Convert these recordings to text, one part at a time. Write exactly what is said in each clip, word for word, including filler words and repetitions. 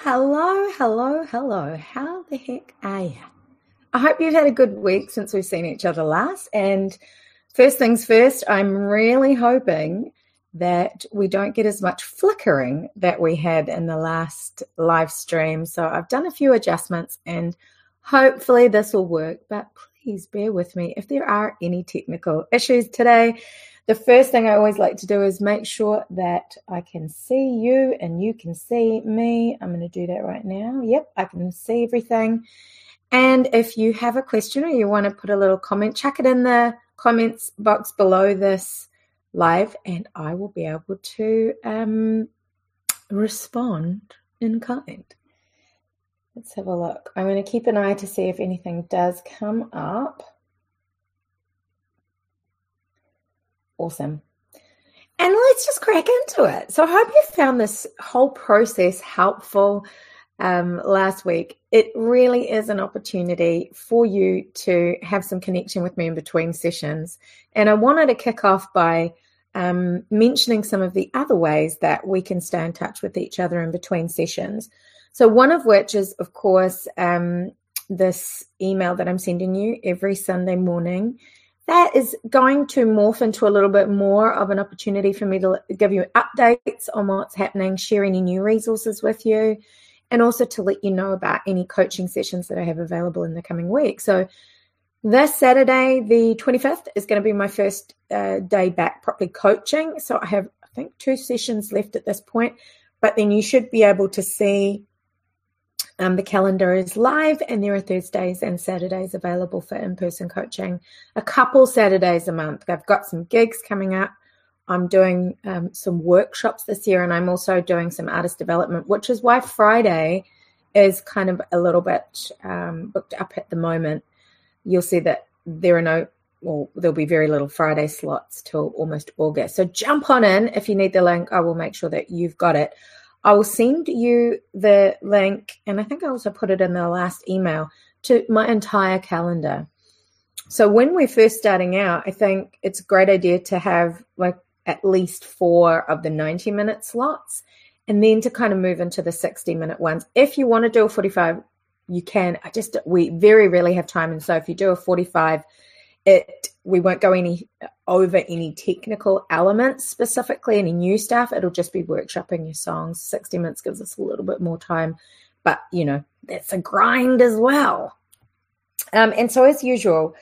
Hello, hello, hello. How the heck are you? I hope you've had a good week since we've seen each other last. And first things first, I'm really hoping that we don't get as much flickering that we had in the last live stream. So I've done a few adjustments and hopefully this will work. But please bear with me if there are any technical issues today. The first thing I always like to do is make sure that I can see you and you can see me. I'm going to do that right now. Yep, I can see everything. And if you have a question or you want to put a little comment, chuck it in the comments box below this live and I will be able to um, respond in kind. Let's have a look. I'm going to keep an eye to see if anything does come up. Awesome. And let's just crack into it. So I hope you found this whole process helpful um, last week. It really is an opportunity for you to have some connection with me in between sessions. And I wanted to kick off by um, mentioning some of the other ways that we can stay in touch with each other in between sessions. So one of which is, of course, um, this email that I'm sending you every Sunday morning. That is going to morph into a little bit more of an opportunity for me to give you updates on what's happening, share any new resources with you, and also to let you know about any coaching sessions that I have available in the coming week. So this Saturday, the twenty-fifth, is going to be my first uh, day back properly coaching. So I have, I think, two sessions left at this point, but then you should be able to see Um, the calendar is live and there are Thursdays and Saturdays available for in-person coaching. A couple Saturdays a month. I've got some gigs coming up. I'm doing um, some workshops this year and I'm also doing some artist development, which is why Friday is kind of a little bit um, booked up at the moment. You'll see that there are no, well, there'll be very little Friday slots till almost August. So jump on in. If you need the link, I will make sure that you've got it. I will send you the link, and I think I also put it in the last email, to my entire calendar. So when we're first starting out, I think it's a great idea to have like at least four of the ninety-minute slots, and then to kind of move into the sixty-minute ones. If you want to do a forty-five, you can. I just, we very rarely have time, and so if you do a forty-five, it we won't go any over any technical elements specifically, any new stuff. It'll just be workshopping your songs. sixty minutes gives us a little bit more time, but you know, that's a grind as well. Um, and so as usual,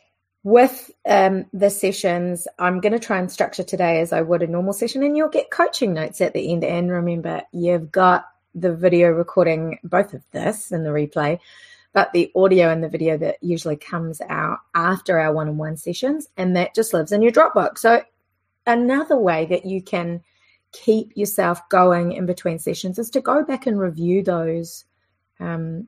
with um, the sessions, I'm going to try and structure today as I would a normal session, and you'll get coaching notes at the end. And remember, you've got the video recording, both of this and the replay, but the audio and the video that usually comes out after our one-on-one sessions, and that just lives in your Dropbox. So another way that you can keep yourself going in between sessions is to go back and review those um,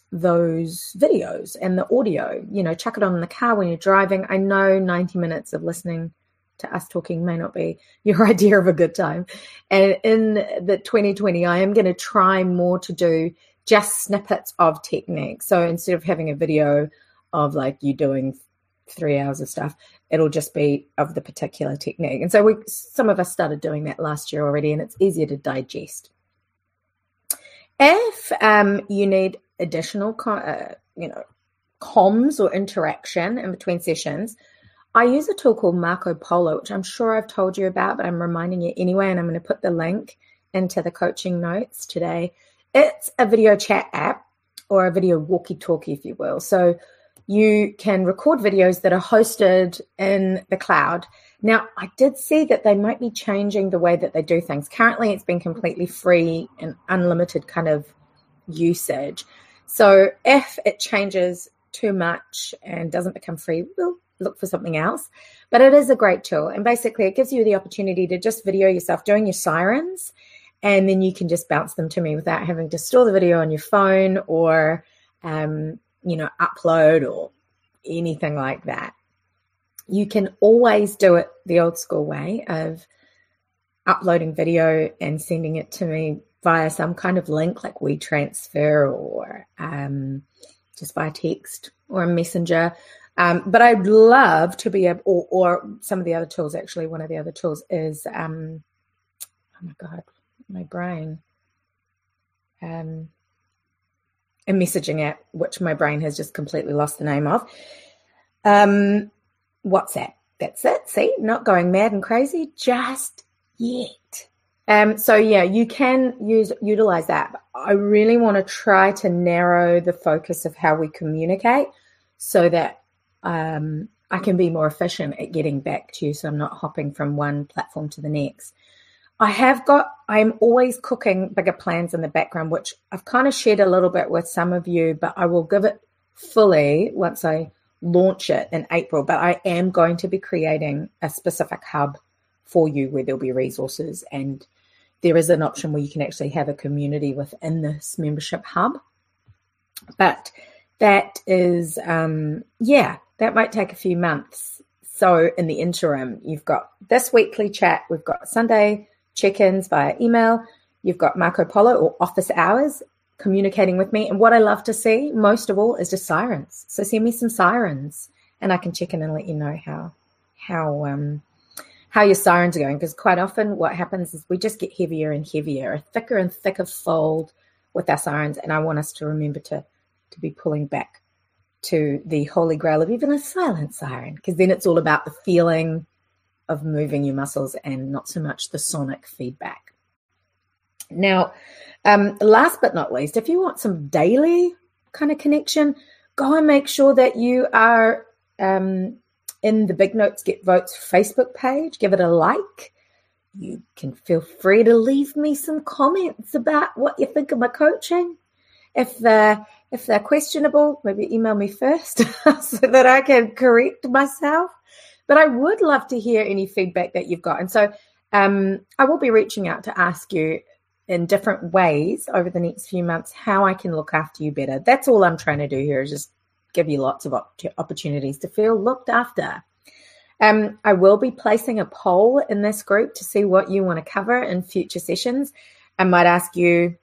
those videos and the audio. You know, chuck it on in the car when you're driving. I know ninety minutes of listening to us talking may not be your idea of a good time. And in the twenty twenty, I am going to try more to do just snippets of technique. So instead of having a video of like you doing three hours of stuff, it'll just be of the particular technique. And so we, some of us started doing that last year already, and it's easier to digest. If um, you need additional, uh, you know, comms or interaction in between sessions, I use a tool called Marco Polo, which I'm sure I've told you about, but I'm reminding you anyway, and I'm going to put the link into the coaching notes today. It's a video chat app, or a video walkie-talkie, if you will. So you can record videos that are hosted in the cloud. Now, I did see that they might be changing the way that they do things. Currently, it's been completely free and unlimited kind of usage. So if it changes too much and doesn't become free, we'll look for something else. But it is a great tool. And basically, it gives you the opportunity to just video yourself doing your sirens, and then you can just bounce them to me without having to store the video on your phone or, um, you know, upload or anything like that. You can always do it the old school way of uploading video and sending it to me via some kind of link like WeTransfer or um, just via text or a messenger. Um, but I'd love to be able, or, or some of the other tools, actually, one of the other tools is, um, oh my God, my brain. um, a messaging app, which my brain has just completely lost the name of. Um, WhatsApp. That's it. See, not going mad and crazy just yet. Um, so yeah, you can use utilize that. But I really want to try to narrow the focus of how we communicate so that um, I can be more efficient at getting back to you, so I'm not hopping from one platform to the next. I have got, I'm always cooking bigger plans in the background, which I've kind of shared a little bit with some of you, but I will give it fully once I launch it in April. But I am going to be creating a specific hub for you where there'll be resources, and there is an option where you can actually have a community within this membership hub. But that is, um, yeah, that might take a few months. So in the interim, you've got this weekly chat, we've got Sunday check-ins via email, you've got Marco Polo or office hours communicating with me. And what I love to see most of all is just sirens. So send me some sirens and I can check in and let you know how how um how your sirens are going, because quite often what happens is we just get heavier and heavier, a thicker and thicker fold with our sirens, and I want us to remember to to be pulling back to the holy grail of even a silent siren, because then it's all about the feeling of moving your muscles and not so much the sonic feedback. Now, um, last but not least, if you want some daily kind of connection, go and make sure that you are um, in the Big Notes Get Votes Facebook page. Give it a like. You can feel free to leave me some comments about what you think of my coaching. If they're, if they're questionable, maybe email me first so that I can correct myself. But I would love to hear any feedback that you've got. And so um, I will be reaching out to ask you in different ways over the next few months how I can look after you better. That's all I'm trying to do here, is just give you lots of op- opportunities to feel looked after. Um, I will be placing a poll in this group to see what you want to cover in future sessions. I might ask you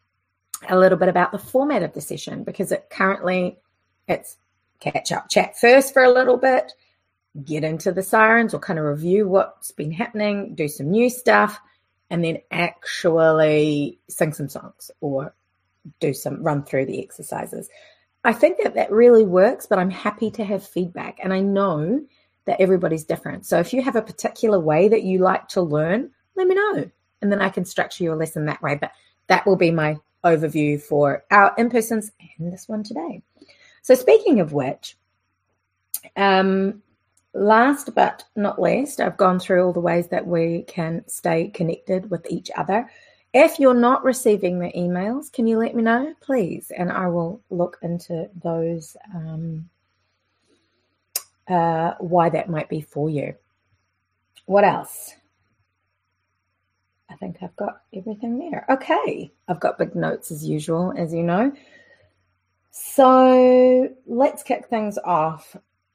a little bit about the format of the session, because it currently it's catch up chat first for a little bit, get into the sirens or kind of review what's been happening, do some new stuff, and then actually sing some songs or do some run through the exercises. I think that that really works, but I'm happy to have feedback. And I know that everybody's different. So if you have a particular way that you like to learn, let me know. And then I can structure your lesson that way. But that will be my overview for our in-persons and this one today. So speaking of which, um, last but not least, I've gone through all the ways that we can stay connected with each other. If you're not receiving the emails, can you let me know, please? And I will look into those, um, uh, why that might be for you. What else? I think I've got everything there. Okay, I've got big notes as usual, as you know. So let's kick things off.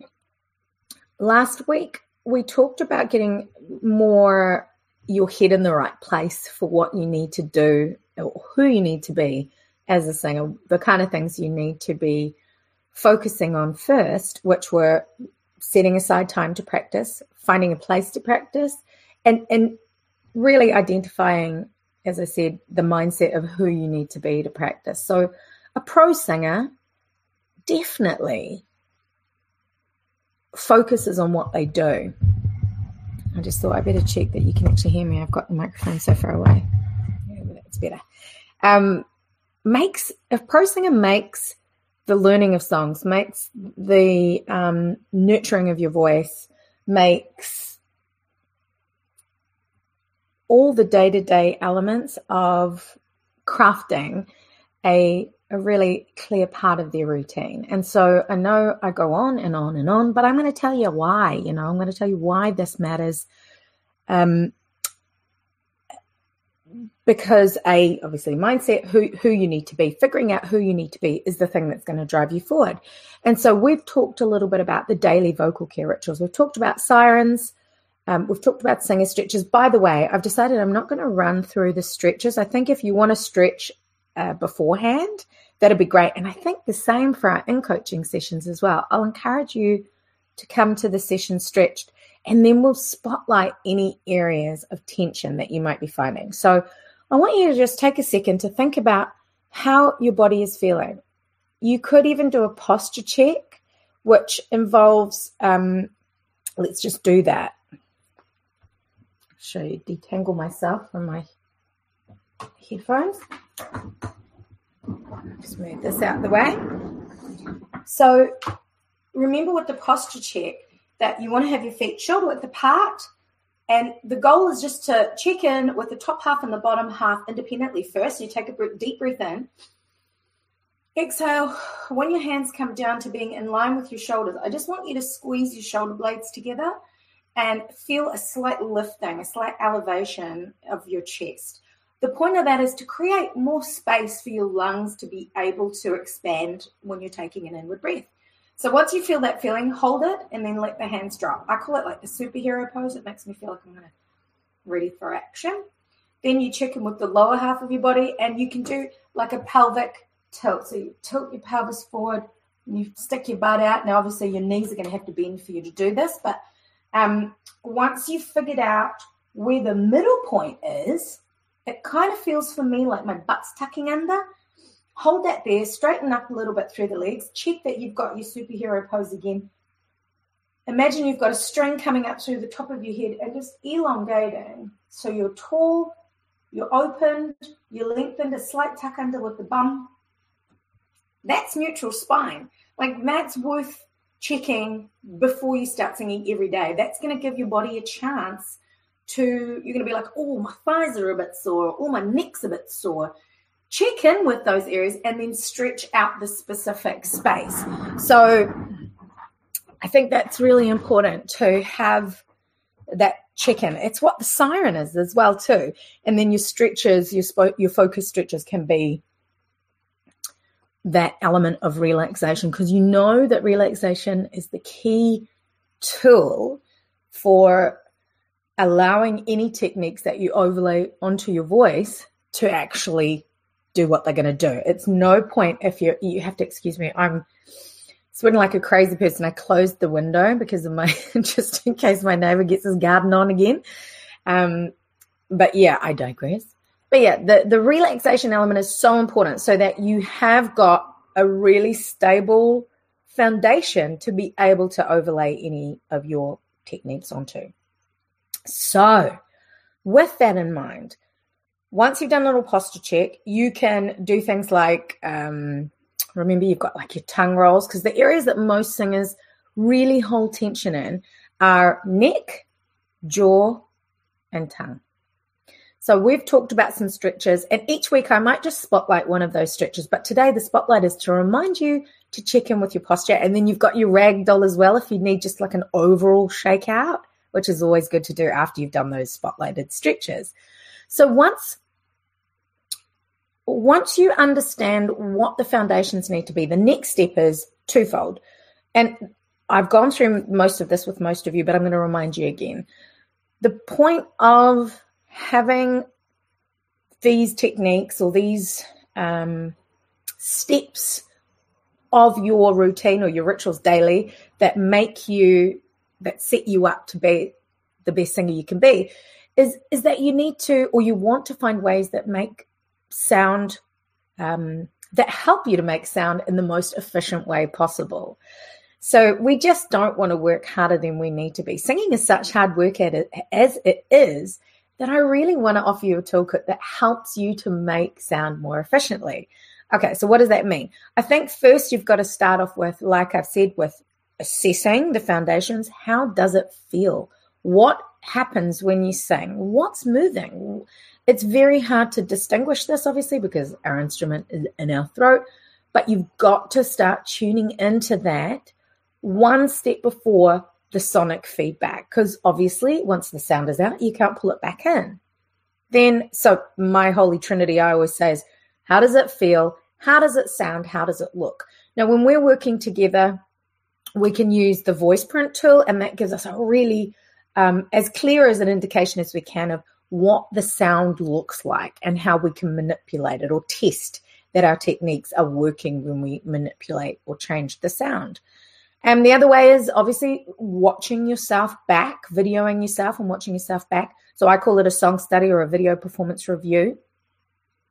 Last week, we talked about getting more your head in the right place for what you need to do or who you need to be as a singer, the kind of things you need to be focusing on first, which were setting aside time to practice, finding a place to practice, and, and really identifying, as I said, the mindset of who you need to be to practice. So a pro singer definitely focuses on what they do. I just thought I better check that you can actually hear me. I've got the microphone so far away. Yeah, that's better. Um, makes a pro singer makes the learning of songs, makes the um, nurturing of your voice, makes all the day-to-day elements of crafting a a really clear part of their routine. And so I know I go on and on and on, but I'm going to tell you why, you know, I'm going to tell you why this matters. Um, because a, obviously mindset, who, who you need to be, figuring out who you need to be is the thing that's going to drive you forward. And so we've talked a little bit about the daily vocal care rituals. We've talked about sirens. Um, we've talked about singer stretches. By the way, I've decided I'm not going to run through the stretches. I think if you want to stretch Uh, beforehand, that'd be great. And I think the same for our in-coaching sessions as well. I'll encourage you to come to the session stretched, and then we'll spotlight any areas of tension that you might be finding. So I want you to just take a second to think about how your body is feeling. You could even do a posture check, which involves, um, let's just do that. I'll show you, detangle myself from my headphones. Just move this out of the way. So remember with the posture check that you want to have your feet shoulder width apart, and the goal is just to check in with the top half and the bottom half independently first. So you take a deep breath in. Exhale. When your hands come down to being in line with your shoulders, I just want you to squeeze your shoulder blades together and feel a slight lifting, a slight elevation of your chest. The point of that is to create more space for your lungs to be able to expand when you're taking an inward breath. So once you feel that feeling, hold it and then let the hands drop. I call it like the superhero pose. It makes me feel like I'm going to ready for action. Then you check in with the lower half of your body, and you can do like a pelvic tilt. So you tilt your pelvis forward and you stick your butt out. Now, obviously, your knees are going to have to bend for you to do this, but um, once you've figured out where the middle point is, it kind of feels for me like my butt's tucking under. Hold that there, straighten up a little bit through the legs. Check that you've got your superhero pose again. Imagine you've got a string coming up through the top of your head and just elongating. So you're tall, you're opened, you're lengthened, a slight tuck under with the bum. That's neutral spine. Like that's worth checking before you start singing every day. That's going to give your body a chance to, you're going to be like, oh, my thighs are a bit sore, oh, my neck's a bit sore. Check in with those areas and then stretch out the specific space. So I think that's really important to have that check-in. It's what the siren is as well too. And then your stretches, your, spo- your focus stretches can be that element of relaxation, because you know that relaxation is the key tool for allowing any techniques that you overlay onto your voice to actually do what they're going to do. It's no point if you're, you have to excuse me, I'm sweating like a crazy person. I closed the window because of my, just in case my neighbor gets his garden on again. Um, but yeah, I digress. But yeah, the, the relaxation element is so important so that you have got a really stable foundation to be able to overlay any of your techniques onto. So with that in mind, once you've done a little posture check, you can do things like, um, remember you've got like your tongue rolls, because the areas that most singers really hold tension in are neck, jaw, and tongue. So we've talked about some stretches, and each week I might just spotlight one of those stretches. But today the spotlight is to remind you to check in with your posture. And then you've got your ragdoll as well if you need just like an overall shakeout, which is always good to do after you've done those spotlighted stretches. So once, once you understand what the foundations need to be, the next step is twofold. And I've gone through most of this with most of you, but I'm going to remind you again. The point of having these techniques or these um, steps of your routine or your rituals daily that make you, that set you up to be the best singer you can be, is, is that you need to, or you want to find ways that make sound, um, that help you to make sound in the most efficient way possible. So we just don't want to work harder than we need to be. Singing is such hard work at it, as it is, that I really want to offer you a toolkit that helps you to make sound more efficiently. Okay, so what does that mean? I think first you've got to start off with, like I've said, with assessing the foundations. How does it feel? What happens when you sing? What's moving? It's very hard to distinguish this, obviously, because our instrument is in our throat, but you've got to start tuning into that one step before the sonic feedback, because obviously once the sound is out, you can't pull it back in. Then, so my holy trinity, I always say, is how does it feel? How does it sound? How does it look? Now, when we're working together, we can use the voice print tool, and that gives us a really um, as clear as an indication as we can of what the sound looks like and how we can manipulate it or test that our techniques are working when we manipulate or change the sound. And the other way is obviously watching yourself back, videoing yourself and watching yourself back. So I call it a song study or a video performance review.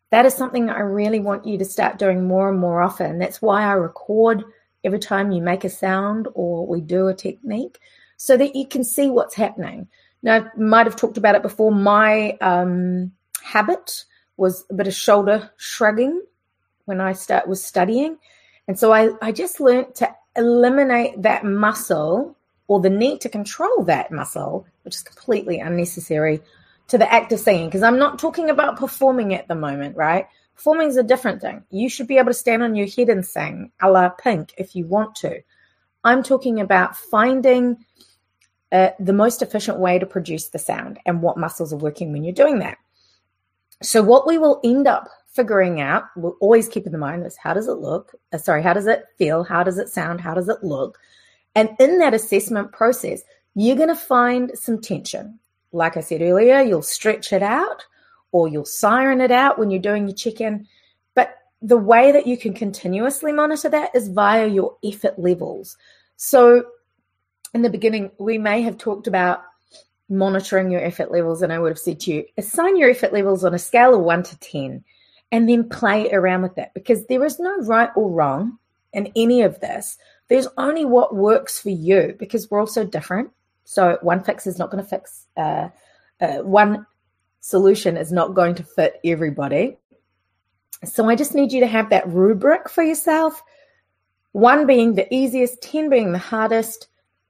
That is something I really want you to start doing more and more often. That's why I record every time you make a sound or we do a technique, so that you can see what's happening. Now, I might have talked about it before. My um, habit was a bit of shoulder shrugging when I start was studying. And so I, I just learned to eliminate that muscle, or the need to control that muscle, which is completely unnecessary, to the act of singing. Because I'm not talking about performing at the moment, right? Performing is a different thing. You should be able to stand on your head and sing, a la Pink, if you want to. I'm talking about finding uh, the most efficient way to produce the sound and what muscles are working when you're doing that. So what we will end up figuring out, we'll always keep in mind, is how does it look? Uh, sorry, how does it feel? How does it sound? How does it look? And in that assessment process, you're going to find some tension. Like I said earlier, you'll stretch it out or you'll siren it out when you're doing your check-in. But the way that you can continuously monitor that is via your effort levels. So in the beginning, we may have talked about monitoring your effort levels, and I would have said to you, assign your effort levels on a scale of one to ten, and then play around with that, because there is no right or wrong in any of this. There's only what works for you, because we're all so different. So one fix is not going to fix, uh, uh, one solution is not going to fit everybody. So I just need you to have that rubric for yourself, one being the easiest, ten being the hardest.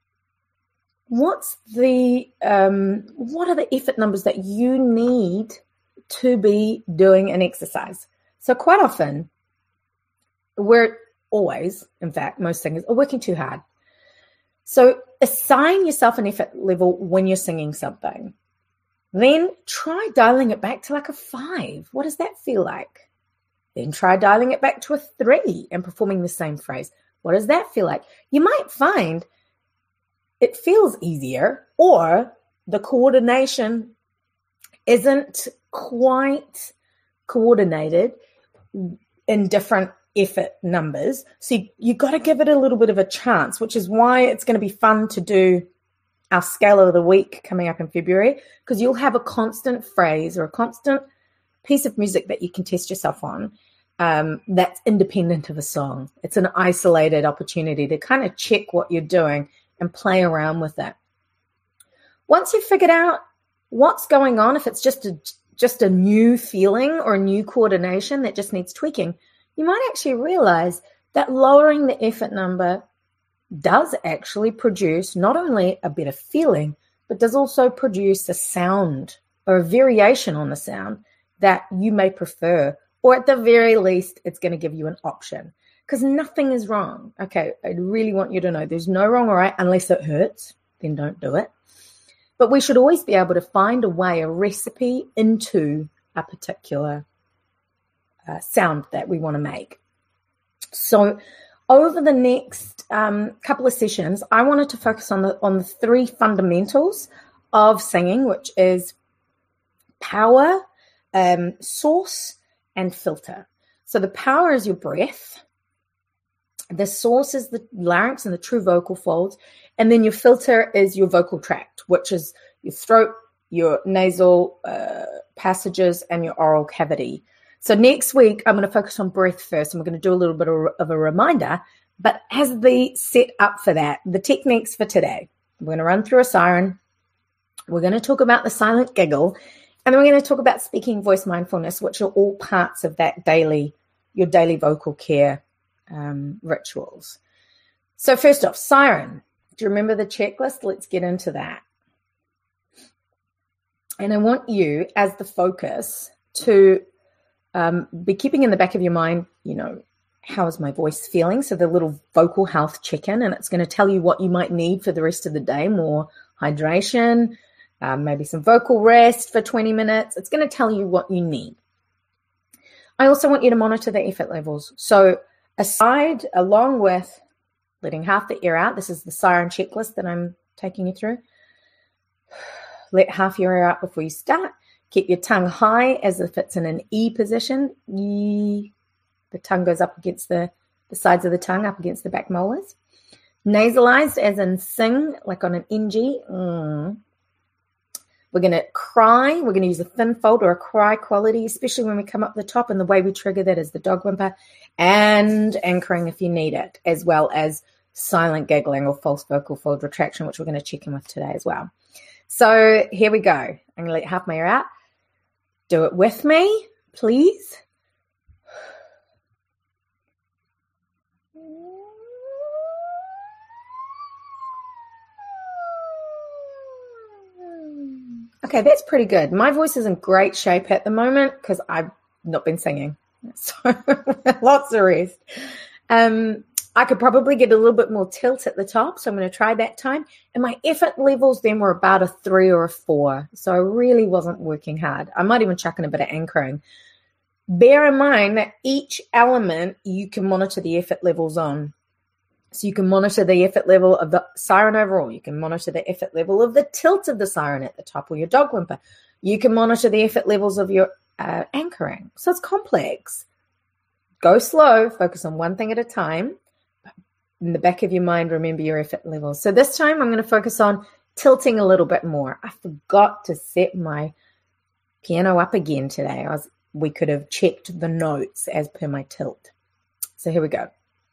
What's the, um, what are the effort numbers that you need to be doing an exercise? So quite often, we're always, in fact, most singers are working too hard. So assign yourself an effort level when you're singing something. Then try dialing it back to like a five. What does that feel like? Then try dialing it back to a three and performing the same phrase. What does that feel like? You might find it feels easier, or the coordination isn't quite coordinated in different effort numbers. So you, you got to give it a little bit of a chance, which is why it's going to be fun to do our scale of the week coming up in February, because you'll have a constant phrase or a constant piece of music that you can test yourself on um, that's independent of a song. It's an isolated opportunity to kind of check what you're doing and play around with it. Once you've figured out what's going on, if it's just a just a new feeling or a new coordination that just needs tweaking, you might actually realize that lowering the effort number does actually produce not only a better feeling, but does also produce a sound or a variation on the sound that you may prefer, or at the very least, it's going to give you an option. Because nothing is wrong. Okay, I really want you to know there's no wrong or right unless it hurts, then don't do it. But we should always be able to find a way, a recipe into a particular uh, sound that we want to make. So over the next um, couple of sessions, I wanted to focus on the on the three fundamentals of singing, which is power, um, source, and filter. So the power is your breath. The source is the larynx and the true vocal folds. And then your filter is your vocal tract, which is your throat, your nasal uh, passages, and your oral cavity. So next week, I'm going to focus on breath first, and we're going to do a little bit of, of a reminder. But as the set up for that, the techniques for today, we're going to run through a siren. We're going to talk about the silent giggle. And then we're going to talk about speaking voice mindfulness, which are all parts of that daily, your daily vocal care Um, rituals. So first off, siren. Do you remember the checklist? Let's get into that. And I want you, as the focus, to um, be keeping in the back of your mind, you know, how is my voice feeling? So the little vocal health check-in, and it's going to tell you what you might need for the rest of the day. More hydration, um, maybe some vocal rest for twenty minutes. It's going to tell you what you need. I also want you to monitor the effort levels. So aside, along with letting half the air out, this is the siren checklist that I'm taking you through. Let half your air out before you start. Keep your tongue high as if it's in an E position. E. The tongue goes up against the, the sides of the tongue, up against the back molars. Nasalized as in sing, like on an N G. Mm. We're going to cry. We're going to use a thin fold or a cry quality, especially when we come up the top. And the way we trigger that is the dog whimper and anchoring if you need it, as well as silent giggling or false vocal fold retraction, which we're going to check in with today as well. So here we go. I'm going to let half my ear out. Do it with me, please. Okay, that's pretty good. My voice is in great shape at the moment because I've not been singing. So lots of rest. Um, I could probably get a little bit more tilt at the top, so I'm going to try that time. And my effort levels then were about a three or a four, so I really wasn't working hard. I might even chuck in a bit of anchoring. Bear in mind that each element you can monitor the effort levels on. So you can monitor the effort level of the siren overall. You can monitor the effort level of the tilt of the siren at the top or your dog whimper. You can monitor the effort levels of your uh, anchoring. So it's complex. Go slow. Focus on one thing at a time. In the back of your mind, remember your effort levels. So this time I'm going to focus on tilting a little bit more. I forgot to set my piano up again today. I was, we could have checked the notes as per my tilt. So here we go.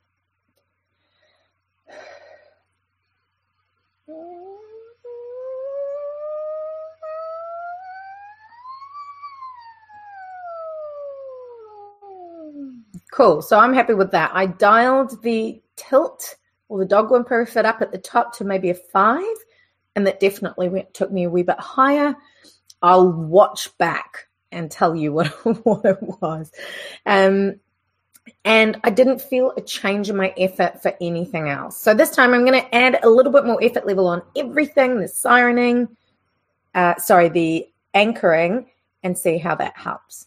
Cool. So I'm happy with that. I dialed the tilt or the dog whimper fit up at the top to maybe a five, and that definitely went, took me a wee bit higher. I'll watch back and tell you what, what it was. Um, and I didn't feel a change in my effort for anything else. So this time I'm going to add a little bit more effort level on everything, the sirening, uh, sorry, the anchoring, and see how that helps.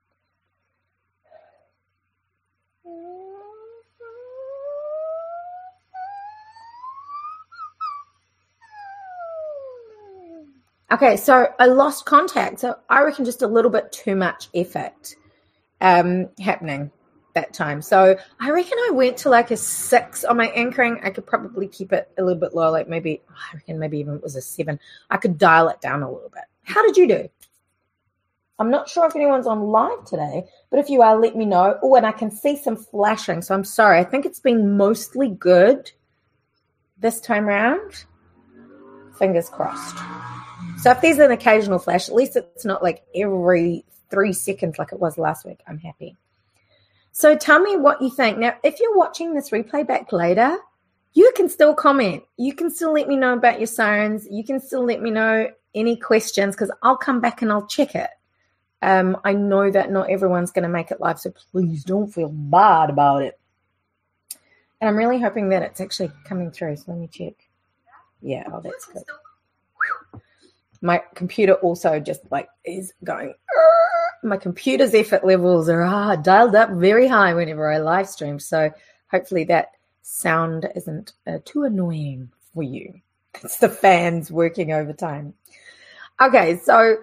Okay, so I lost contact. So I reckon just a little bit too much effort um, happening that time. So I reckon I went to like a six on my anchoring. I could probably keep it a little bit lower, like maybe, I reckon maybe even it was a seven. I could dial it down a little bit. How did you do? I'm not sure if anyone's on live today, but if you are, let me know. Oh, and I can see some flashing, so I'm sorry. I think it's been mostly good this time around. Fingers crossed. So if there's an occasional flash, at least it's not like every three seconds like it was last week. I'm happy. So tell me what you think. Now, if you're watching this replay back later, you can still comment. You can still let me know about your sirens. You can still let me know any questions because I'll come back and I'll check it. Um, I know that not everyone's going to make it live, so please don't feel bad about it. And I'm really hoping that it's actually coming through. So let me check. Yeah, oh, that's good. My computer also just like is going, Arr! My computer's effort levels are ah, dialed up very high whenever I live stream. So hopefully that sound isn't uh, too annoying for you. It's the fans working overtime. Okay, so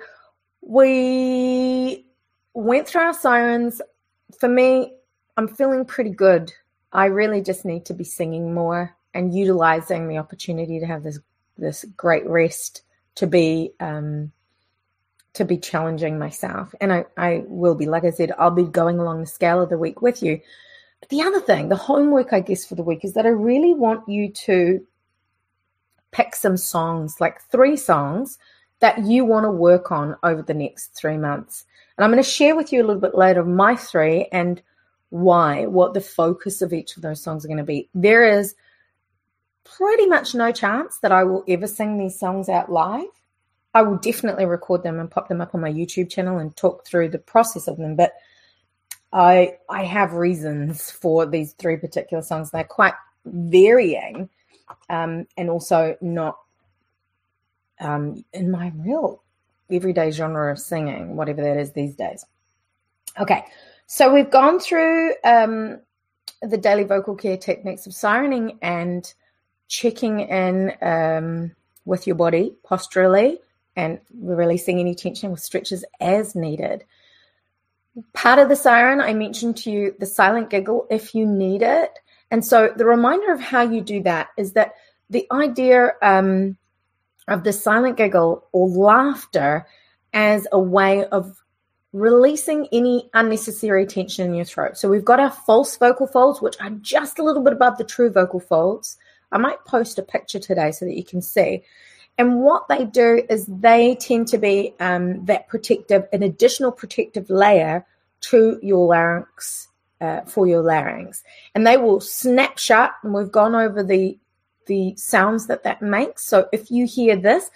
we went through our sirens. For me, I'm feeling pretty good. I really just need to be singing more and utilizing the opportunity to have this this great rest to be um, to be challenging myself. And I, I will be, like I said, I'll be going along the scale of the week with you. But the other thing, the homework, I guess, for the week is that I really want you to pick some songs, like three songs that you want to work on over the next three months. And I'm going to share with you a little bit later my three and why, what the focus of each of those songs are going to be. There is pretty much no chance that I will ever sing these songs out live. I will definitely record them and pop them up on my YouTube channel and talk through the process of them. But I I have reasons for these three particular songs. They're quite varying um, and also not um, in my real everyday genre of singing, whatever that is these days. Okay, so we've gone through um, the daily vocal care techniques of sirening and checking in um, with your body posturally and releasing any tension with stretches as needed. Part of the siren, I mentioned to you the silent giggle if you need it. And so the reminder of how you do that is that the idea um, of the silent giggle or laughter as a way of releasing any unnecessary tension in your throat. So we've got our false vocal folds, which are just a little bit above the true vocal folds. I might post a picture today so that you can see. And what they do is they tend to be um, that protective, an additional protective layer to your larynx, uh, for your larynx. And they will snap shut, and we've gone over the, the sounds that that makes. So if you hear this,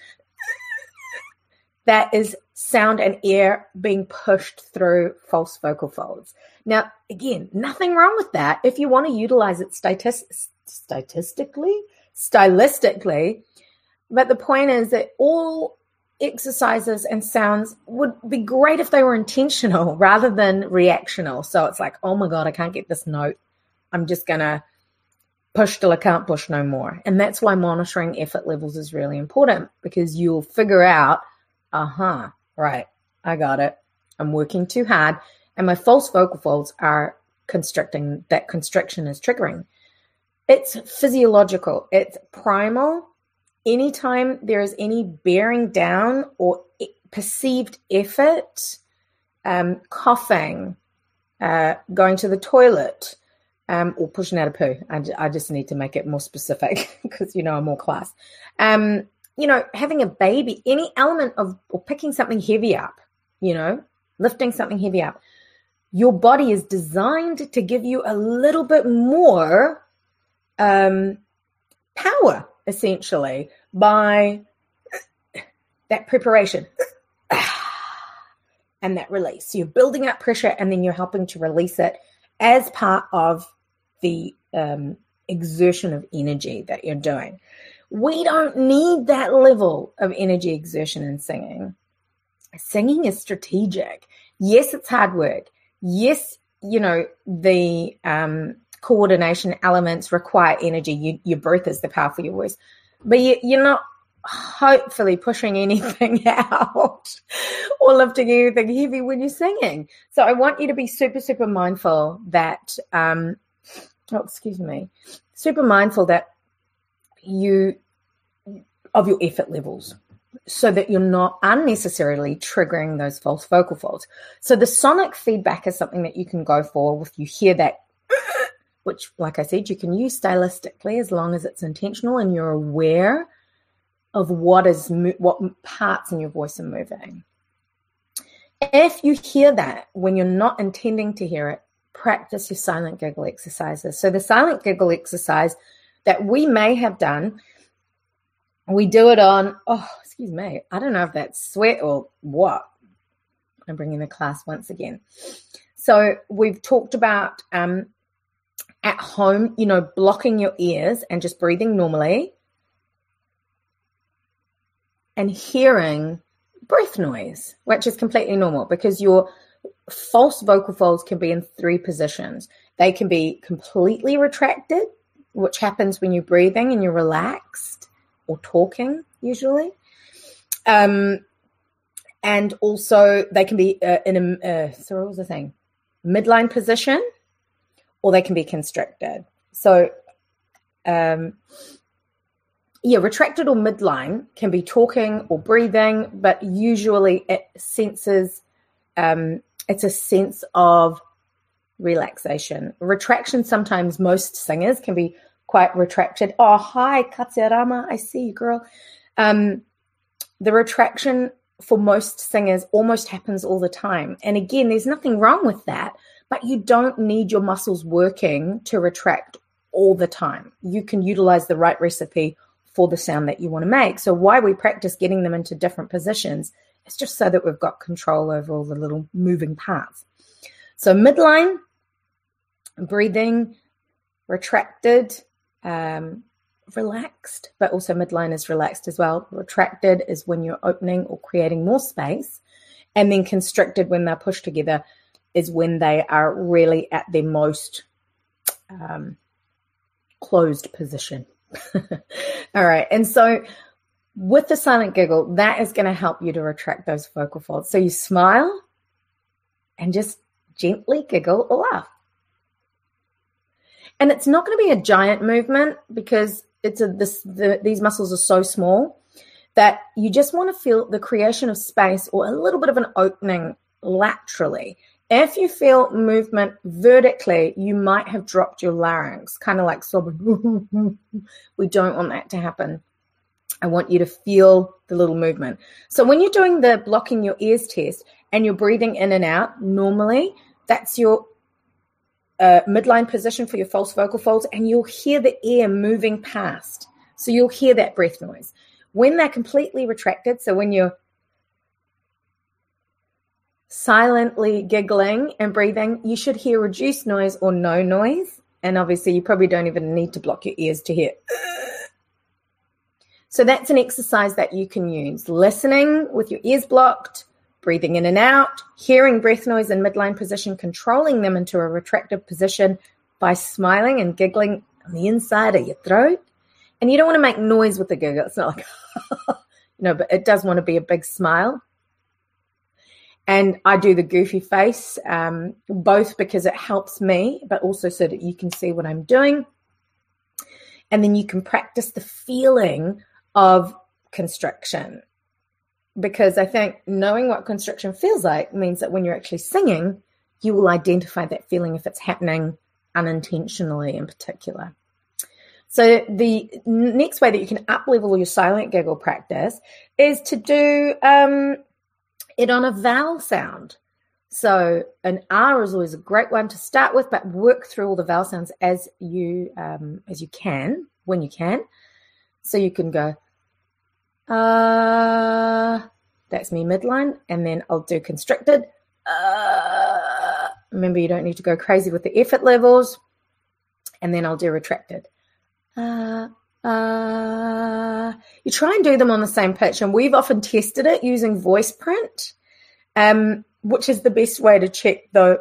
that is sound and air being pushed through false vocal folds. Now, again, nothing wrong with that. If you want to utilize it statis- statistically, stylistically, but the point is that all exercises and sounds would be great if they were intentional rather than reactional. So it's like, oh my God, I can't get this note. I'm just going to push till I can't push no more. And that's why monitoring effort levels is really important, because you'll figure out, uh-huh, right, I got it. I'm working too hard, and my false vocal folds are constricting. That constriction is triggering. It's physiological. It's primal. Anytime there is any bearing down or perceived effort, um, coughing, uh, going to the toilet, um, or pushing out a poo. I, I just need to make it more specific because, you know, I'm more class. Um, you know, having a baby, any element of, or picking something heavy up, you know, lifting something heavy up, your body is designed to give you a little bit more um, power, essentially, by that preparation and that release. So you're building up pressure, and then you're helping to release it as part of the um, exertion of energy that you're doing. We don't need that level of energy exertion in singing. Singing is strategic. Yes, it's hard work. Yes, you know, the um, coordination elements require energy. You, your breath is the power for your voice. But you, you're not hopefully pushing anything out or lifting anything heavy when you're singing. So I want you to be super, super mindful that, um, oh, excuse me, super mindful that you, of your effort levels, so that you're not unnecessarily triggering those false vocal folds. So the sonic feedback is something that you can go for if you hear that, which, like I said, you can use stylistically as long as it's intentional and you're aware of what is what parts in your voice are moving. If you hear that when you're not intending to hear it, practice your silent giggle exercises. So the silent giggle exercise that we may have done, we do it on, oh, excuse me, I don't know if that's sweat or what. I'm bringing the class once again. So we've talked about um, at home, you know, blocking your ears and just breathing normally and hearing breath noise, which is completely normal because your false vocal folds can be in three positions. They can be completely retracted, which happens when you're breathing and you're relaxed or talking usually. Um, and also they can be uh, in a, uh, so what was the thing? Midline position, or they can be constricted. So, um, yeah, retracted or midline can be talking or breathing, but usually it senses, um, it's a sense of relaxation. Retraction, sometimes most singers can be quite retracted. Oh, hi, Katsiarama, I see you, girl. Um, the retraction for most singers almost happens all the time. And again, there's nothing wrong with that, but you don't need your muscles working to retract all the time. You can utilize the right recipe for the sound that you want to make. So why we practice getting them into different positions is just so that we've got control over all the little moving parts. So midline, breathing, retracted, um, relaxed, but also midline is relaxed as well. Retracted is when you're opening or creating more space, and then constricted, when they're pushed together, is when they are really at their most um, closed position. All right. And so with the silent giggle, that is going to help you to retract those vocal folds. So you smile and just gently giggle or laugh. And it's not going to be a giant movement because it's a this the, these muscles are so small that you just want to feel the creation of space or a little bit of an opening laterally. If you feel movement vertically, you might have dropped your larynx, kind of like sobbing. We don't want that to happen. I want you to feel the little movement. So when you're doing the blocking your ears test and you're breathing in and out, normally that's your uh, midline position for your false vocal folds, and you'll hear the air moving past. So you'll hear that breath noise. When they're completely retracted, so when you're silently giggling and breathing, you should hear reduced noise or no noise. And obviously you probably don't even need to block your ears to hear. So that's an exercise that you can use. Listening with your ears blocked, breathing in and out, hearing breath noise in midline position, controlling them into a retractive position by smiling and giggling on the inside of your throat. And you don't want to make noise with the giggle. It's not like, no, but it does want to be a big smile. And I do the goofy face, um, both because it helps me, but also so that you can see what I'm doing. And then you can practice the feeling of constriction. Because I think knowing what constriction feels like means that when you're actually singing, you will identify that feeling if it's happening unintentionally in particular. So the next way that you can up-level your silent giggle practice is to do um, it on a vowel sound. So an R is always a great one to start with, but work through all the vowel sounds as you um, as you can, when you can. So you can go, uh, that's me midline, and then I'll do constricted. Uh, remember, you don't need to go crazy with the effort levels. And then I'll do retracted. Uh, uh, you try and do them on the same pitch, and we've often tested it using voice print, um, which is the best way to check the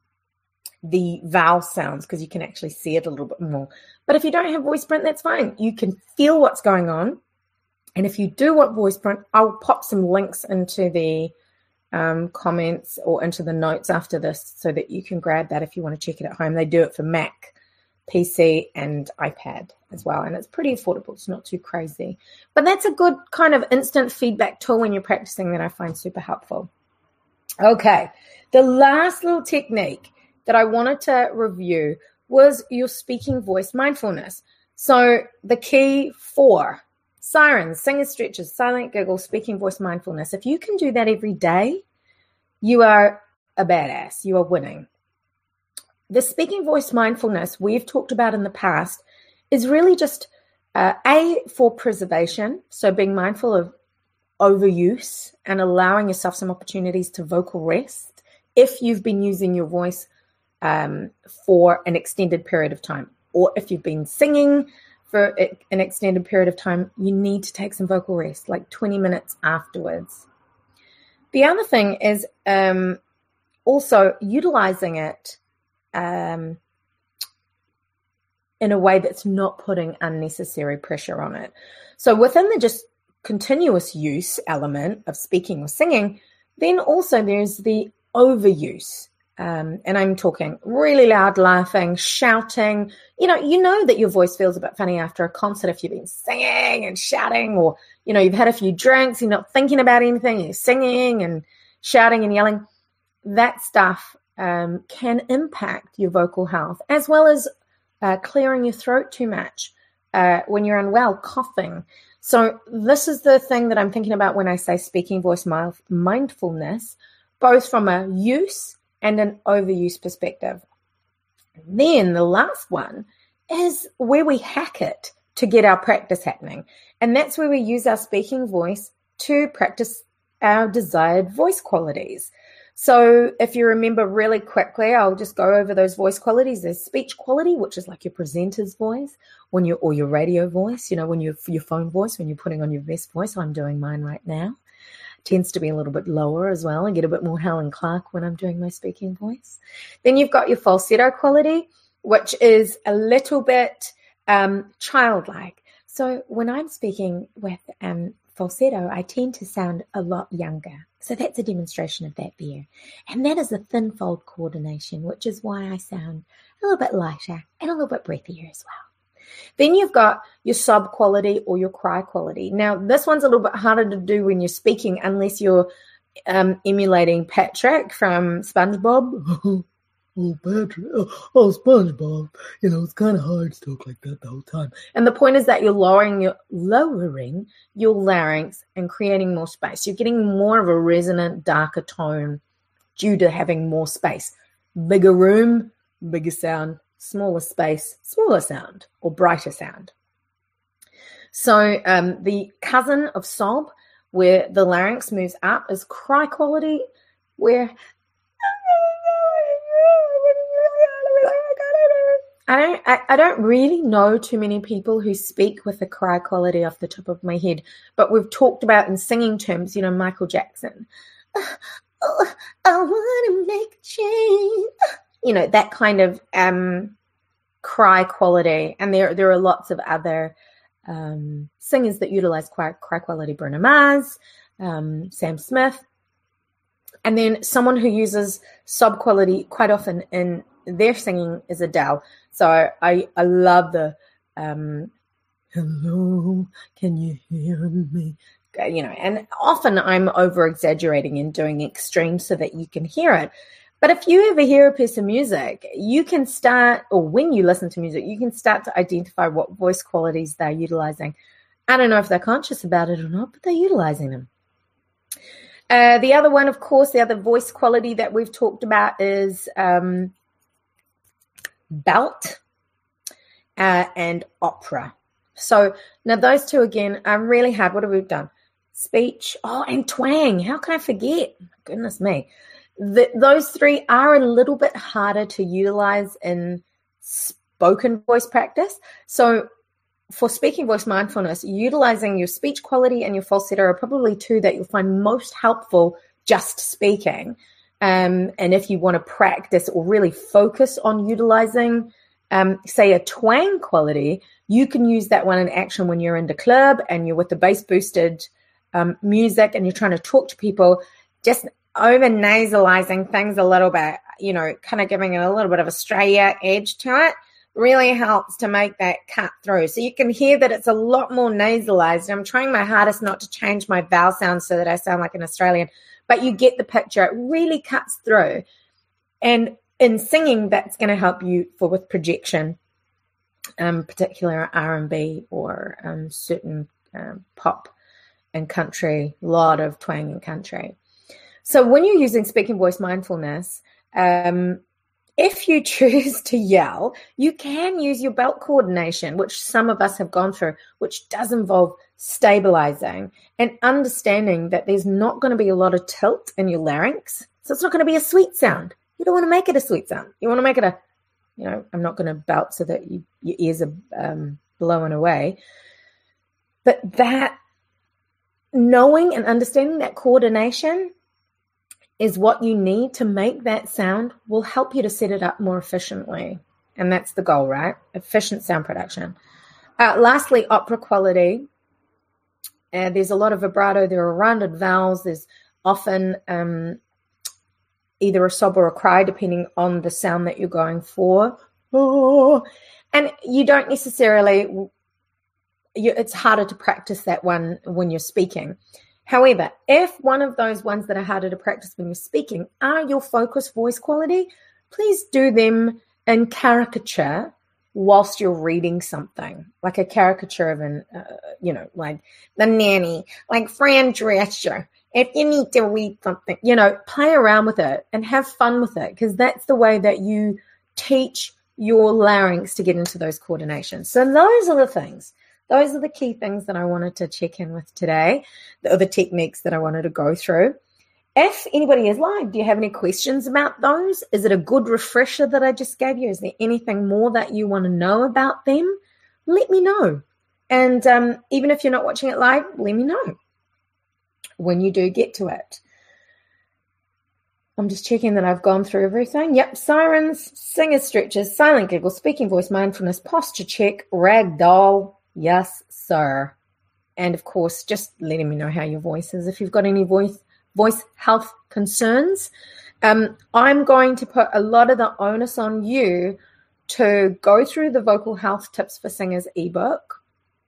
the vowel sounds, because you can actually see it a little bit more. But if you don't have voice print, that's fine. You can feel what's going on, and if you do want voice print, I'll pop some links into the um, comments or into the notes after this so that you can grab that if you want to check it at home. They do it for Mac, P C and iPad as well, and it's pretty affordable. It's not too crazy, but that's a good kind of instant feedback tool when you're practicing that I find super helpful. Okay, the last little technique that I wanted to review was your speaking voice mindfulness. So the key for sirens, singers, stretches, silent giggle, speaking voice mindfulness, if you can do that every day, you are a badass. You are winning. The speaking voice mindfulness we've talked about in the past is really just uh, A, for preservation, so being mindful of overuse and allowing yourself some opportunities to vocal rest if you've been using your voice um, for an extended period of time, or if you've been singing for an extended period of time, you need to take some vocal rest, like twenty minutes afterwards. The other thing is um, also utilizing it Um, in a way that's not putting unnecessary pressure on it. So within the just continuous use element of speaking or singing, then also there's the overuse. Um, and I'm talking really loud laughing, shouting. You know, you know that your voice feels a bit funny after a concert if you've been singing and shouting, or, you know, you've had a few drinks, you're not thinking about anything, you're singing and shouting and yelling. That stuff Um, can impact your vocal health, as well as uh, clearing your throat too much uh, when you're unwell, coughing. So this is the thing that I'm thinking about when I say speaking voice mindfulness, both from a use and an overuse perspective. Then the last one is where we hack it to get our practice happening. And that's where we use our speaking voice to practice our desired voice qualities. So if you remember really quickly, I'll just go over those voice qualities. There's speech quality, which is like your presenter's voice, when you or your radio voice, you know, when you're your phone voice, when you're putting on your best voice. I'm doing mine right now. It tends to be a little bit lower as well. I get a bit more Helen Clark when I'm doing my speaking voice. Then you've got your falsetto quality, which is a little bit um, childlike. So when I'm speaking with um, falsetto, I tend to sound a lot younger. So that's a demonstration of that there. And that is a thin fold coordination, which is why I sound a little bit lighter and a little bit breathier as well. Then you've got your sob quality or your cry quality. Now, this one's a little bit harder to do when you're speaking unless you're um, emulating Patrick from SpongeBob. Oh, Patrick, oh, oh, SpongeBob, you know, it's kind of hard to talk like that the whole time. And the point is that you're lowering your lowering your larynx and creating more space. You're getting more of a resonant, darker tone due to having more space. Bigger room, bigger sound, smaller space, smaller sound, or brighter sound. So um, the cousin of sob, where the larynx moves up, is cry quality, where I don't I, I don't really know too many people who speak with the cry quality off the top of my head, but we've talked about in singing terms, you know, Michael Jackson. Oh, I want to make a change. You know, that kind of um, cry quality. And there there are lots of other um, singers that utilize cry, cry quality. Bruno Mars, um, Sam Smith. And then someone who uses sob quality quite often in their singing is Adele. So I, I love the um, hello, can you hear me? You know, and often I'm over exaggerating and doing extreme so that you can hear it. But if you ever hear a piece of music, you can start, or when you listen to music, you can start to identify what voice qualities they're utilizing. I don't know if they're conscious about it or not, but they're utilizing them. Uh, the other one, of course, the other voice quality that we've talked about is um, belt uh, and opera. So now those two, again, are really hard. What have we done? Speech. Oh, and twang. How can I forget? Goodness me. The, those three are a little bit harder to utilize in spoken voice practice. So for speaking voice mindfulness, utilizing your speech quality and your falsetto are probably two that you'll find most helpful just speaking. Um, and if you want to practice or really focus on utilizing, um, say, a twang quality, you can use that one in action when you're in the club and you're with the bass boosted um, music and you're trying to talk to people, just over nasalizing things a little bit, you know, kind of giving it a little bit of Australia edge to it. Really helps to make that cut through. So you can hear that it's a lot more nasalized. I'm trying my hardest not to change my vowel sounds so that I sound like an Australian, but you get the picture. It really cuts through. And in singing, that's going to help you for with projection, um, particular R and B or um, certain um, pop and country, a lot of twang and country. So when you're using speaking voice mindfulness, um, if you choose to yell, you can use your belt coordination, which some of us have gone through, which does involve stabilizing and understanding that there's not going to be a lot of tilt in your larynx. So it's not going to be a sweet sound. You don't want to make it a sweet sound. You want to make it a, you know, I'm not going to belt so that you, your ears are um, blowing away. But that knowing and understanding that coordination is what you need to make that sound will help you to set it up more efficiently. And that's the goal, right? Efficient sound production. Uh, lastly, opera quality. Uh, there's a lot of vibrato. There are rounded vowels. There's often um, either a sob or a cry, depending on the sound that you're going for. Oh. And you don't necessarily, you, it's harder to practice that one when you're speaking. However, if one of those ones that are harder to practice when you're speaking are your focus voice quality, please do them in caricature whilst you're reading something, like a caricature of an, uh, you know, like The Nanny, like Fran Drescher. If you need to read something, you know, play around with it and have fun with it, because that's the way that you teach your larynx to get into those coordinations. So those are the things. Those are the key things that I wanted to check in with today, or the techniques that I wanted to go through. If anybody is live, do you have any questions about those? Is it a good refresher that I just gave you? Is there anything more that you want to know about them? Let me know. And um, even if you're not watching it live, let me know when you do get to it. I'm just checking that I've gone through everything. Yep, sirens, singer stretches, silent giggle, speaking voice mindfulness, posture check, ragdoll. Yes, sir. And of course, just letting me know how your voice is. If you've got any voice voice health concerns, um, I'm going to put a lot of the onus on you to go through the Vocal Health Tips for Singers ebook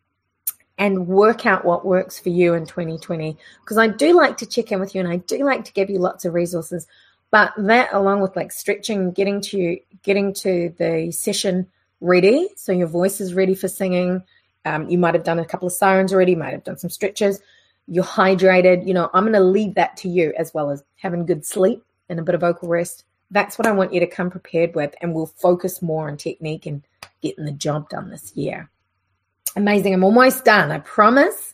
and work out what works for you in twenty twenty. Because I do like to check in with you and I do like to give you lots of resources. But that, along with like stretching, getting to getting to the session ready, so your voice is ready for singing. Um, you might have done a couple of sirens already, you might have done some stretches. You're hydrated. You know, I'm going to leave that to you, as well as having good sleep and a bit of vocal rest. That's what I want you to come prepared with, and we'll focus more on technique and getting the job done this year. Amazing. I'm almost done, I promise.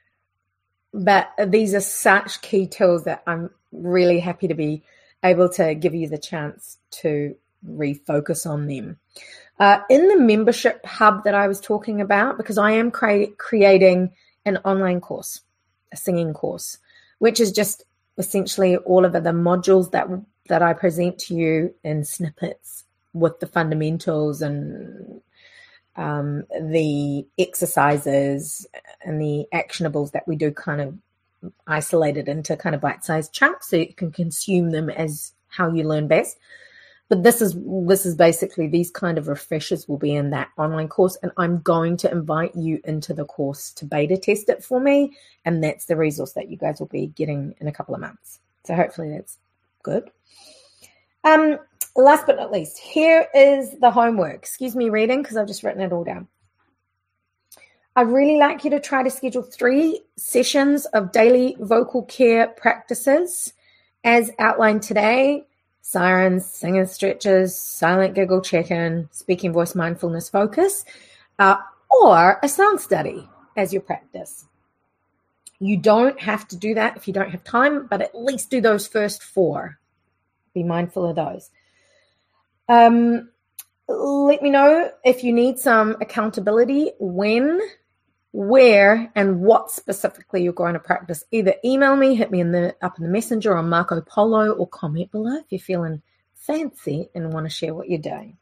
But these are such key tools that I'm really happy to be able to give you the chance to refocus on them. Uh, in the membership hub that I was talking about, because I am cre- creating an online course, a singing course, which is just essentially all of the modules that that I present to you in snippets with the fundamentals and um, the exercises and the actionables that we do, kind of isolated into kind of bite-sized chunks so you can consume them as how you learn best. But this is this is basically, these kind of refreshers will be in that online course, and I'm going to invite you into the course to beta test it for me, and that's the resource that you guys will be getting in a couple of months. So hopefully that's good. Um, last but not least, here is the homework. Excuse me reading, because I've just written it all down. I'd really like you to try to schedule three sessions of daily vocal care practices as outlined today. Sirens, singing stretches, silent giggle check-in, speaking voice mindfulness focus, uh, or a song study as your practice. You don't have to do that if you don't have time, but at least do those first four. Be mindful of those. Um, let me know if you need some accountability, when, where, and what specifically you're going to practice. Either email me, hit me in the up in the messenger on Marco Polo, or comment below if you're feeling fancy and want to share what you're doing.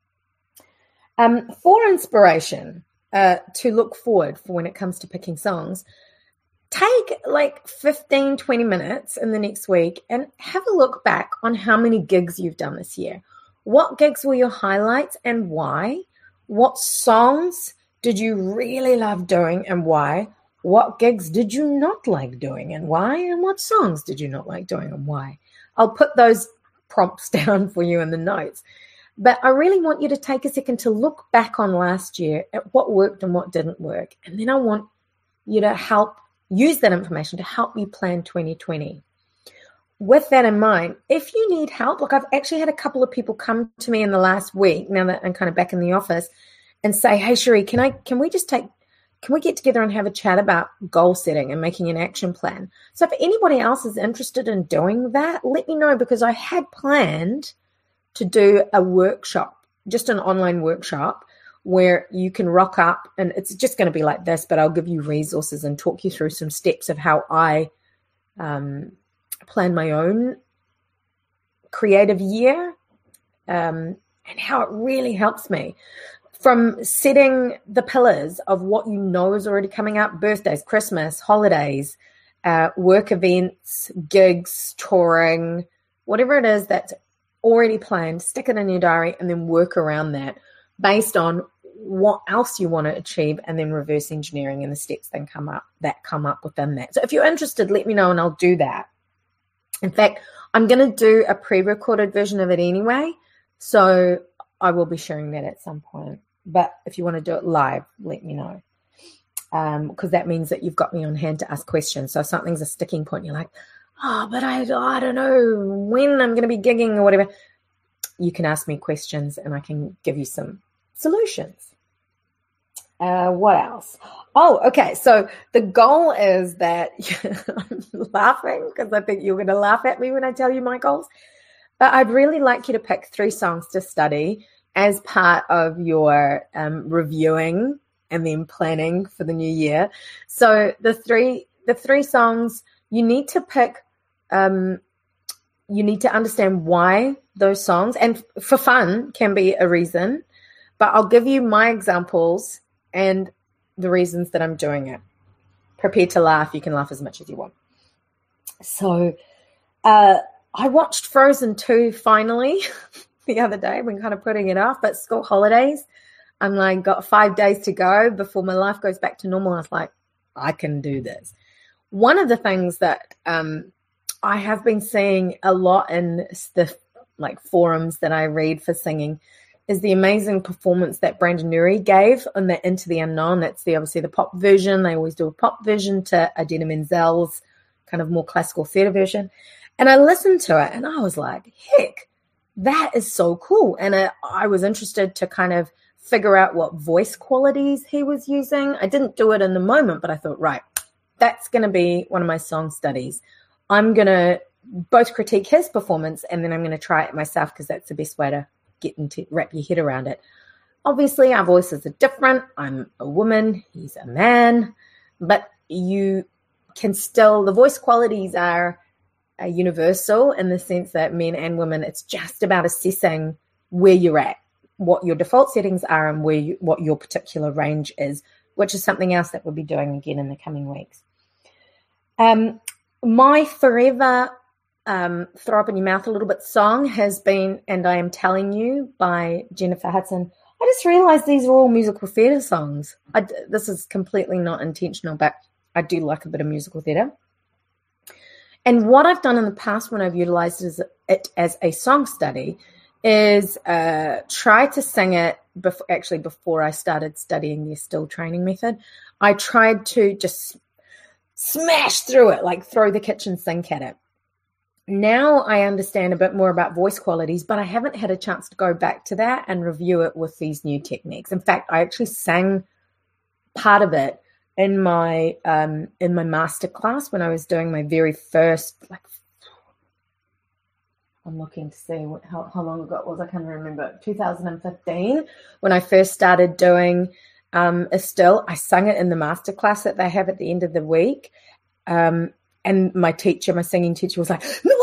Um, for inspiration uh, to look forward for when it comes to picking songs, take like fifteen, twenty minutes in the next week and have a look back on how many gigs you've done this year. What gigs were your highlights and why? What songs did you really love doing and why? What gigs did you not like doing and why? And what songs did you not like doing and why? I'll put those prompts down for you in the notes. But I really want you to take a second to look back on last year at what worked and what didn't work. And then I want you to help use that information to help you plan twenty twenty. With that in mind, if you need help, look, I've actually had a couple of people come to me in the last week, now that I'm kind of back in the office, and say, hey, Cherie, can I, can we just take, can we get together and have a chat about goal setting and making an action plan? So if anybody else is interested in doing that, let me know, because I had planned to do a workshop, just an online workshop where you can rock up, and it's just going to be like this, but I'll give you resources and talk you through some steps of how I um, plan my own creative year um, and how it really helps me. From setting the pillars of what you know is already coming up, birthdays, Christmas, holidays, uh, work events, gigs, touring, whatever it is that's already planned, stick it in your diary and then work around that based on what else you want to achieve, and then reverse engineering and the steps that come up that come up within that. So if you're interested, let me know and I'll do that. In fact, I'm going to do a pre-recorded version of it anyway, so I will be sharing that at some point. But if you want to do it live, let me know, um, because that means that you've got me on hand to ask questions. So if something's a sticking point, you're like, oh, but I, I don't know when I'm going to be gigging or whatever, you can ask me questions and I can give you some solutions. Uh, what else? Oh, okay. So the goal is that I'm laughing because I think you're going to laugh at me when I tell you my goals. But I'd really like you to pick three songs to study as part of your um, reviewing and then planning for the new year. So the three, the three songs, you need to pick, um, you need to understand why those songs, and for fun can be a reason, but I'll give you my examples and the reasons that I'm doing it. Prepare to laugh. You can laugh as much as you want. So uh, I watched Frozen two finally. the other day. I've been kind of putting it off, but school holidays, I'm like, got five days to go before my life goes back to normal. I was like, I can do this. One of the things that um, I have been seeing a lot in the like forums that I read for singing is the amazing performance that Brandon Urie gave on the Into the Unknown. That's the obviously the pop version. They always do a pop version to Idina Menzel's kind of more classical theatre version. And I listened to it and I was like, heck, that is so cool. And I, I was interested to kind of figure out what voice qualities he was using. I didn't do it in the moment, but I thought, right, that's going to be one of my song studies. I'm going to both critique his performance and then I'm going to try it myself because that's the best way to get into wrap your head around it. Obviously, our voices are different. I'm a woman, he's a man, but you can still, the voice qualities are, are universal in the sense that men and women, it's just about assessing where you're at, what your default settings are and where you, what your particular range is, which is something else that we'll be doing again in the coming weeks. Um, my forever um, throw up in your mouth a little bit song has been And I Am Telling You by Jennifer Hudson. I just realized these are all musical theatre songs. I, this is completely not intentional, but I do like a bit of musical theatre. And what I've done in the past when I've utilized it as a song study is uh, try to sing it, before, actually before I started studying the Still training method. I tried to just smash through it, like throw the kitchen sink at it. Now I understand a bit more about voice qualities, but I haven't had a chance to go back to that and review it with these new techniques. In fact, I actually sang part of it in my um, in my master class when I was doing my very first, like, I'm looking to see what, how, how long ago it was. I can't remember. two thousand fifteen, when I first started doing um, a still, I sang it in the master class that they have at the end of the week. Um, and my teacher, my singing teacher was like, no,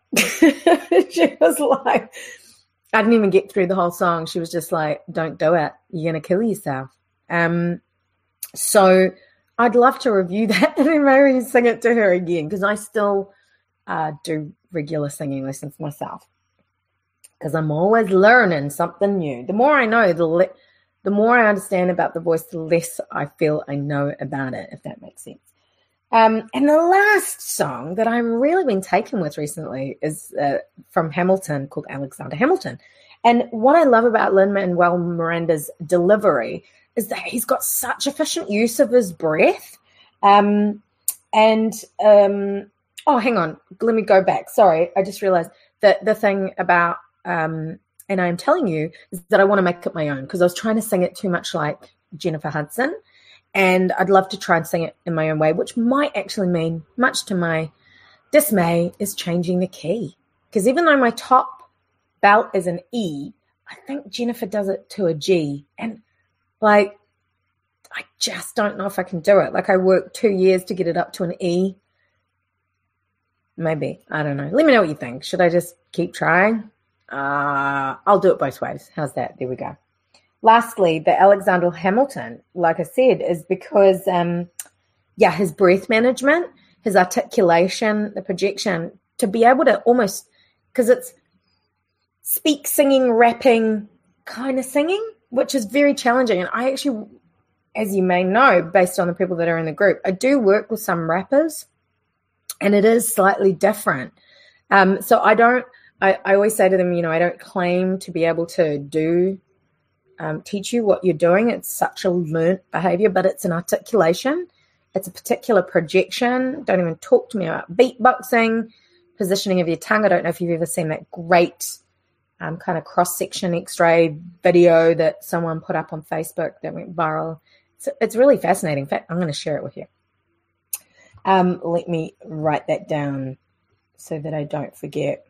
she was like, I didn't even get through the whole song. She was just like, don't do it. You're going to kill yourself. Um, so I'd love to review that and then maybe sing it to her again because I still uh, do regular singing lessons myself because I'm always learning something new. The more I know, the le- the more I understand about the voice, the less I feel I know about it, if that makes sense. Um, and the last song that I've really been taken with recently is uh, from Hamilton, called Alexander Hamilton. And what I love about Lin-Manuel Miranda's delivery is that he's got such efficient use of his breath. Um, and, um, oh, hang on, let me go back. Sorry, I just realized that the thing about um, And I Am Telling You is that I want to make it my own because I was trying to sing it too much like Jennifer Hudson. And I'd love to try and sing it in my own way, which might actually mean, much to my dismay, is changing the key. Because even though my top belt is an E, I think Jennifer does it to a G. And, like, I just don't know if I can do it. Like, I worked two years to get it up to an E. Maybe. I don't know. Let me know what you think. Should I just keep trying? Uh, I'll do it both ways. How's that? There we go. Lastly, the Alexander Hamilton, like I said, is because, um, yeah, his breath management, his articulation, the projection, to be able to almost, because it's speak, singing, rapping kind of singing, which is very challenging. And I actually, as you may know, based on the people that are in the group, I do work with some rappers, and it is slightly different. Um, so I don't, I, I always say to them, you know, I don't claim to be able to do Um, teach you what you're doing. It's such a learnt behavior, but it's an articulation. It's a particular projection. Don't even talk to me about beatboxing, positioning of your tongue. I don't know if you've ever seen that great um, kind of cross-section x-ray video that someone put up on Facebook that went viral. So it's really fascinating. In fact, I'm going to share it with you. Um, let me write that down so that I don't forget.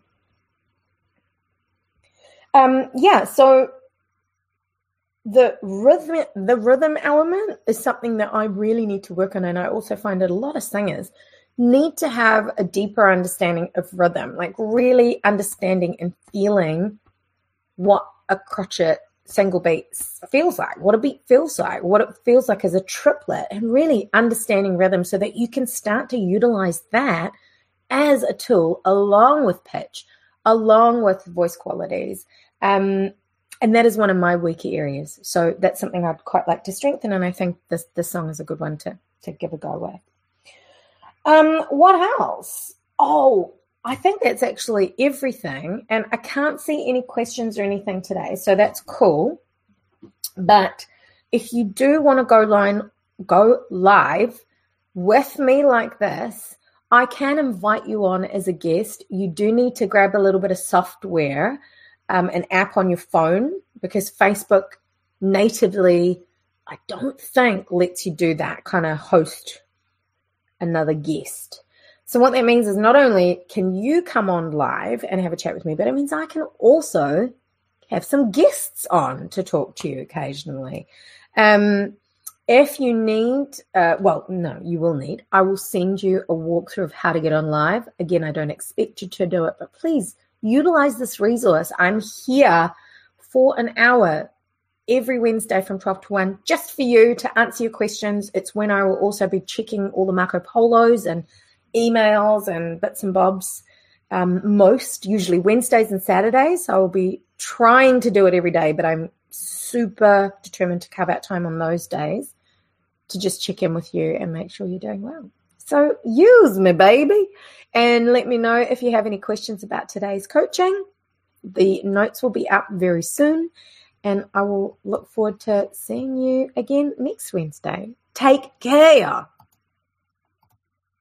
Um, yeah, so The rhythm, the rhythm element is something that I really need to work on, and I also find that a lot of singers need to have a deeper understanding of rhythm, like really understanding and feeling what a crotchet single beat feels like, what a beat feels like, what it feels like as a triplet, and really understanding rhythm so that you can start to utilize that as a tool along with pitch, along with voice qualities. Um, and that is one of my weaker areas. So that's something I'd quite like to strengthen. And I think this, this song is a good one to, to give a go with. Um, what else? Oh, I think that's actually everything. And I can't see any questions or anything today. So that's cool. But if you do want to go line, go live with me like this, I can invite you on as a guest. You do need to grab a little bit of software, um, an app on your phone, because Facebook natively, I don't think, lets you do that, kind of host another guest. So what that means is not only can you come on live and have a chat with me, but it means I can also have some guests on to talk to you occasionally. Um, if you need, uh, well, no, you will need, I will send you a walkthrough of how to get on live. Again, I don't expect you to do it, but please utilize this resource. I'm here for an hour every Wednesday from twelve to one just for you to answer your questions. It's when I will also be checking all the Marco Polos and emails and bits and bobs, um, most, usually Wednesdays and Saturdays. I will be trying to do it every day, but I'm super determined to carve out time on those days to just check in with you and make sure you're doing well. So use me, baby, and let me know if you have any questions about today's coaching. The notes will be up very soon, and I will look forward to seeing you again next Wednesday. Take care.